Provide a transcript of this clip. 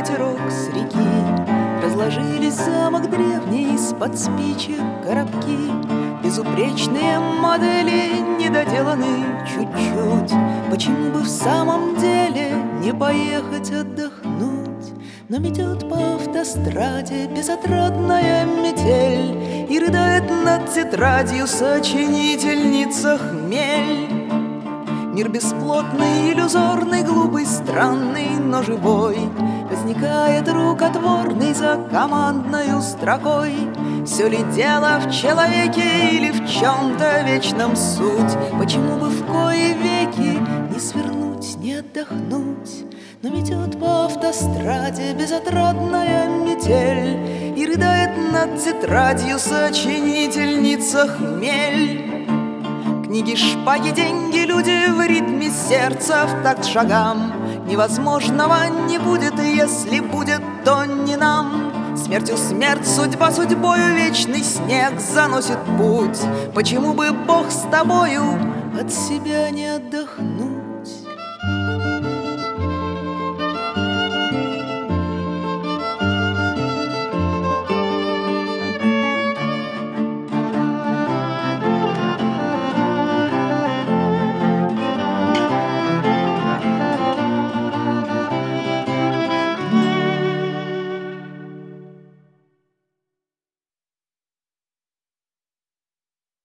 ветерок с реки. Разложились замок древний, из-под спичек коробки. Безупречные модели недоделаны чуть-чуть. Почему бы в самом деле не поехать отдохнуть? Но метет по автостраде безотрадная метель, и рыдает над тетрадью сочинительница хмель. Мир бесплотный, иллюзорный, глупый, странный, но живой, возникает рукотворный за командною строкой. Все ли дело в человеке или в чем-то вечном суть? Почему бы в кои веки не свернуть, не отдохнуть? Но метет по автостраде безотрадная метель, и рыдает над тетрадью сочинительница хмель. Книги, шпаги, деньги, люди в ритме сердца в такт шагам. Невозможного не будет, и если будет, то не нам. Смертью смерть, судьба судьбою, вечный снег заносит путь. Почему бы Бог с тобою от себя не отдохнуть?